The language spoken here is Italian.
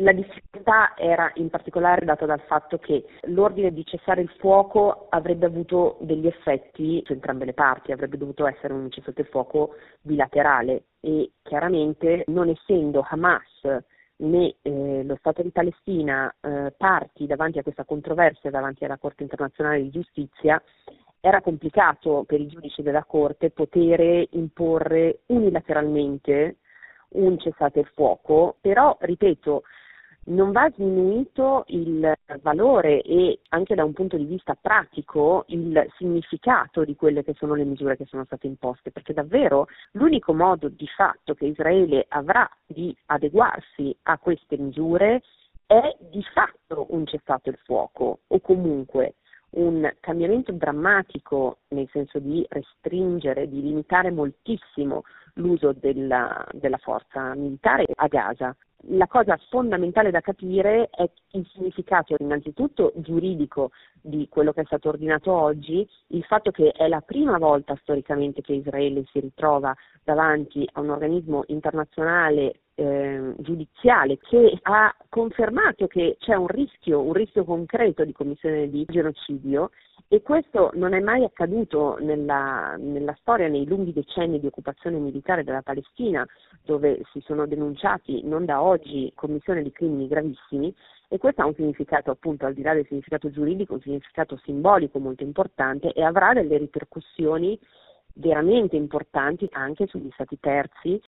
La difficoltà era in particolare data dal fatto che l'ordine di cessare il fuoco avrebbe avuto degli effetti su entrambe le parti, avrebbe dovuto essere un cessate il fuoco bilaterale e chiaramente non essendo Hamas né lo Stato di Palestina parti davanti a questa controversia davanti alla Corte internazionale di giustizia, era complicato per i giudici della Corte poter imporre unilateralmente un cessate il fuoco, però, ripeto, non va sminuito il valore e anche da un punto di vista pratico il significato di quelle che sono le misure che sono state imposte, perché davvero l'unico modo di fatto che Israele avrà di adeguarsi a queste misure è di fatto un cessate il fuoco o comunque un cambiamento drammatico nel senso di restringere, di limitare moltissimo l'uso della forza militare a Gaza. La cosa fondamentale da capire è il significato innanzitutto giuridico di quello che è stato ordinato oggi, il fatto che è la prima volta storicamente che Israele si ritrova davanti a un organismo internazionale giudiziale che ha confermato che c'è un rischio concreto di commissione di genocidio, e questo non è mai accaduto nella storia, nei lunghi decenni di occupazione militare della Palestina, dove si sono denunciati non da oggi commissione di crimini gravissimi, e questo ha un significato, appunto, al di là del significato giuridico, un significato simbolico molto importante e avrà delle ripercussioni veramente importanti anche sugli stati terzi